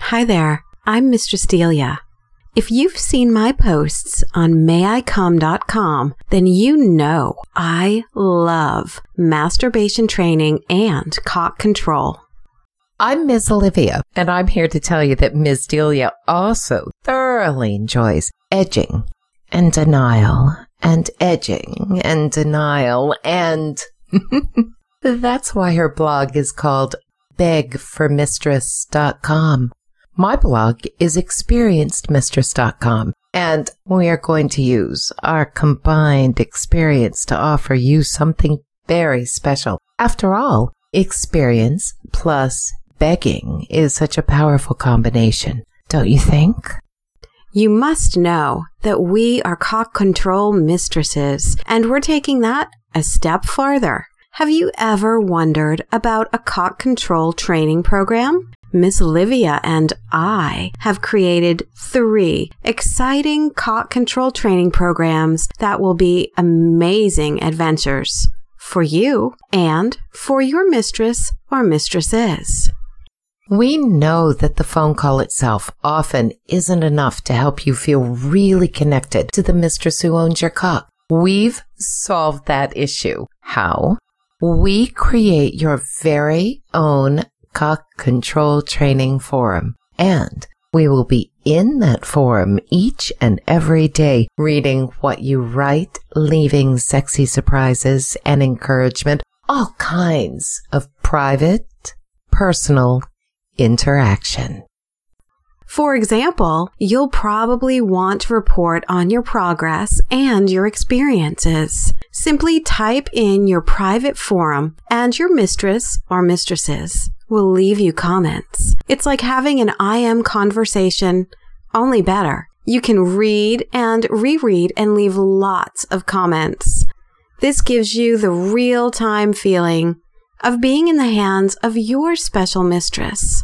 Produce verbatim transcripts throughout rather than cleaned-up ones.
Hi there, I'm Mistress Delia. If you've seen my posts on may I come dot com, then you know I love masturbation training and cock control. I'm Miz Olivia, and I'm here to tell you that Miz Delia also thoroughly enjoys edging and denial and edging and denial, and that's why her blog is called beg for mistress dot com. My blog is experienced mistress dot com, and we are going to use our combined experience to offer you something very special. After all, experience plus begging is such a powerful combination, don't you think? You must know that we are cock control mistresses, and we're taking that a step farther. Have you ever wondered about a cock control training program? Miss Olivia and I have created three exciting cock control training programs that will be amazing adventures for you and for your mistress or mistresses. We know that the phone call itself often isn't enough to help you feel really connected to the mistress who owns your cock. We've solved that issue. How? We create your very own cock control training forum, and we will be in that forum each and every day reading what you write, leaving sexy surprises and encouragement, all kinds of private, personal interaction. For example, you'll probably want to report on your progress and your experiences. Simply type in your private forum and your mistress or mistresses will leave you comments. It's like having an I M conversation, only better. You can read and reread and leave lots of comments. This gives you the real-time feeling of being in the hands of your special mistress.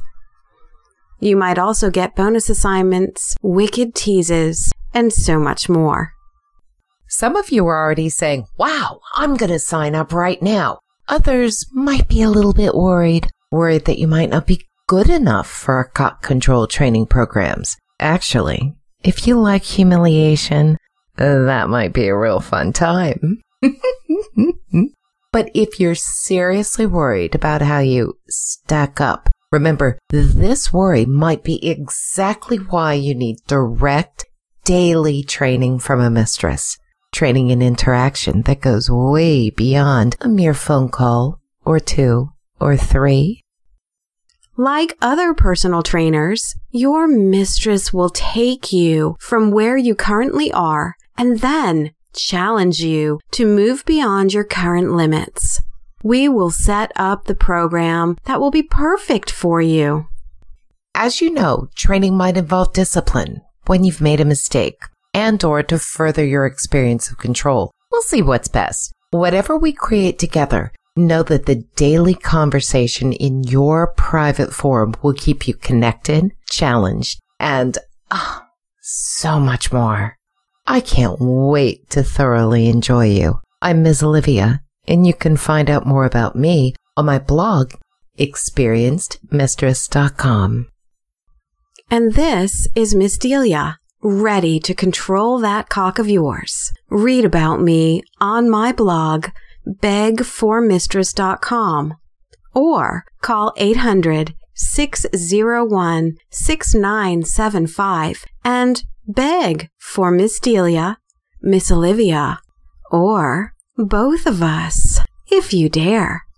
You might also get bonus assignments, wicked teases, and so much more. Some of you are already saying, wow, I'm going to sign up right now. Others might be a little bit worried, worried that you might not be good enough for our cock control training programs. Actually, if you like humiliation, uh, that might be a real fun time. But if you're seriously worried about how you stack up, remember, this worry might be exactly why you need direct, daily training from a mistress. Training and interaction that goes way beyond a mere phone call, or two, or three. Like other personal trainers, your mistress will take you from where you currently are and then challenge you to move beyond your current limits. We will set up the program that will be perfect for you. As you know, training might involve discipline when you've made a mistake and or to further your experience of control. We'll see what's best. Whatever we create together, know that the daily conversation in your private forum will keep you connected, challenged, and oh, so much more. I can't wait to thoroughly enjoy you. I'm Miz Olivia, and you can find out more about me on my blog, experienced mistress dot com. And this is Miss Delia, ready to control that cock of yours. Read about me on my blog, beg for mistress dot com, or call eight hundred, six oh one, six nine seven five and beg for Miss Delia, Miss Olivia, or both of us, if you dare.